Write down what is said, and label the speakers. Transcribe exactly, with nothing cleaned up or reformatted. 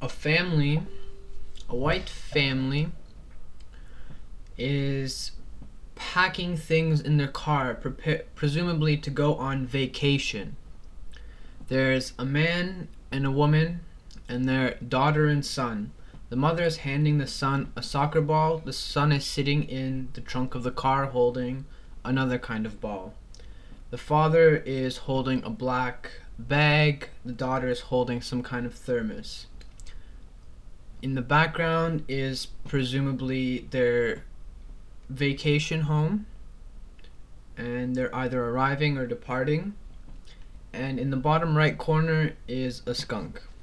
Speaker 1: a family, a white family, is packing things in their car, prepare, presumably to go on vacation. There's a man and a woman and their daughter and son. The mother is handing the son a soccer ball. The son is sitting in the trunk of the car holding another kind of ball. The father is holding a black bag. The daughter is holding some kind of thermos. In the background is presumably their vacation home, and they're either arriving or departing. And in the bottom right corner is a skunk.